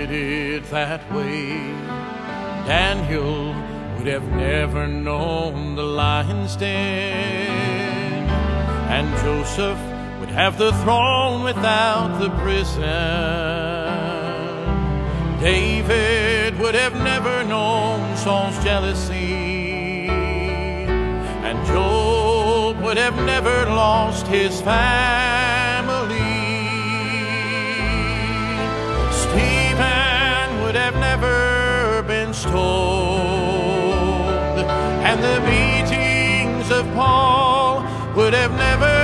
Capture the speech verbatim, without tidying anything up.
did it that way, Daniel would have never known the lion's den, and Joseph would have the throne without the prison. David would have never known Saul's jealousy, and Job would have never lost his family. Stephen would have never been stoned, and the beatings of Paul would have never